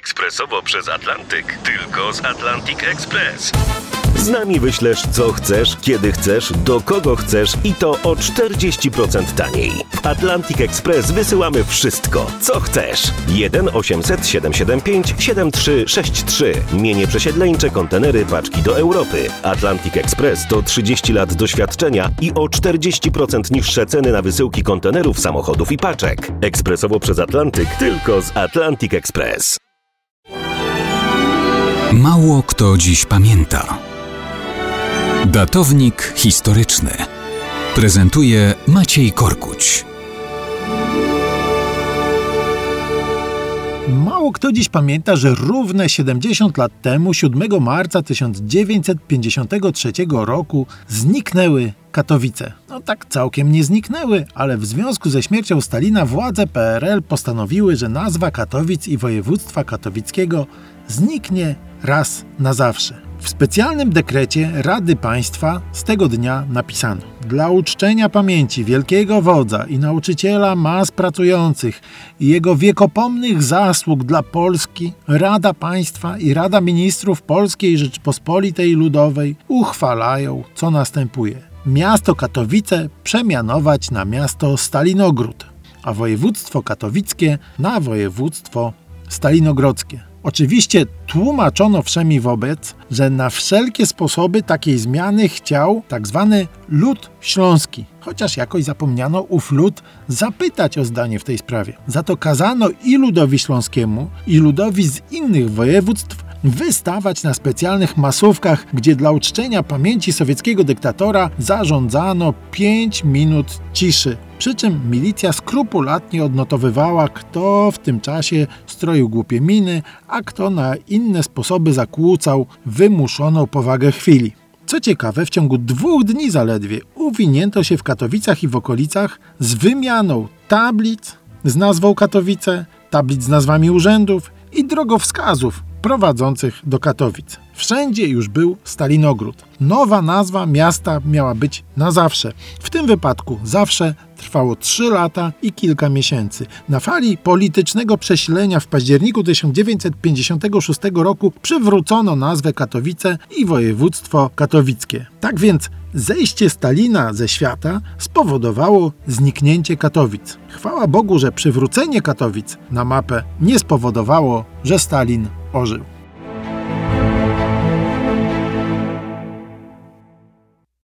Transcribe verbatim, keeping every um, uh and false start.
Ekspresowo przez Atlantyk. Tylko z Atlantic Express. Z nami wyślesz co chcesz, kiedy chcesz, do kogo chcesz i to o czterdzieści procent taniej. W Atlantic Express wysyłamy wszystko, co chcesz. jeden osiemset siedemset siedemdziesiąt pięć siedemdziesiąt trzy sześćdziesiąt trzy. Mienie przesiedleńcze, kontenery, paczki do Europy. Atlantic Express to trzydzieści lat doświadczenia i o czterdzieści procent niższe ceny na wysyłki kontenerów, samochodów i paczek. Ekspresowo przez Atlantyk, tylko z Atlantic Express. Mało kto dziś pamięta. Datownik historyczny prezentuje Maciej Korkuć. Mało kto dziś pamięta, że równe siedemdziesiąt lat temu, siódmego marca tysiąc dziewięćset pięćdziesiątego trzeciego roku, zniknęły Katowice. No tak całkiem nie zniknęły, ale w związku ze śmiercią Stalina władze P R L postanowiły, że nazwa Katowic i województwa katowickiego zniknie raz na zawsze. W specjalnym dekrecie Rady Państwa z tego dnia napisano: dla uczczenia pamięci wielkiego wodza i nauczyciela mas pracujących i jego wiekopomnych zasług dla Polski, Rada Państwa i Rada Ministrów Polskiej Rzeczypospolitej Ludowej uchwalają, co następuje. Miasto Katowice przemianować na miasto Stalinogród, a województwo katowickie na województwo stalinogrodzkie. Oczywiście tłumaczono wszemi wobec, że na wszelkie sposoby takiej zmiany chciał tak zwany lud śląski, chociaż jakoś zapomniano ów lud zapytać o zdanie w tej sprawie. Za to kazano i ludowi śląskiemu, i ludowi z innych województw wystawać na specjalnych masówkach, gdzie dla uczczenia pamięci sowieckiego dyktatora zarządzano pięć minut ciszy. Przy czym milicja skrupulatnie odnotowywała, kto w tym czasie stroił głupie miny, a kto na inne sposoby zakłócał wymuszoną powagę chwili. Co ciekawe, w ciągu dwóch dni zaledwie uwinięto się w Katowicach i w okolicach z wymianą tablic z nazwą Katowice, tablic z nazwami urzędów i drogowskazów prowadzących do Katowic. Wszędzie już był Stalinogród. Nowa nazwa miasta miała być na zawsze. W tym wypadku zawsze trwało trzy lata i kilka miesięcy. Na fali politycznego przesilenia w październiku tysiąc dziewięćset pięćdziesiątego szóstego roku przywrócono nazwę Katowice i województwo katowickie. Tak więc zejście Stalina ze świata spowodowało zniknięcie Katowic. Chwała Bogu, że przywrócenie Katowic na mapę nie spowodowało, że Stalin ożył.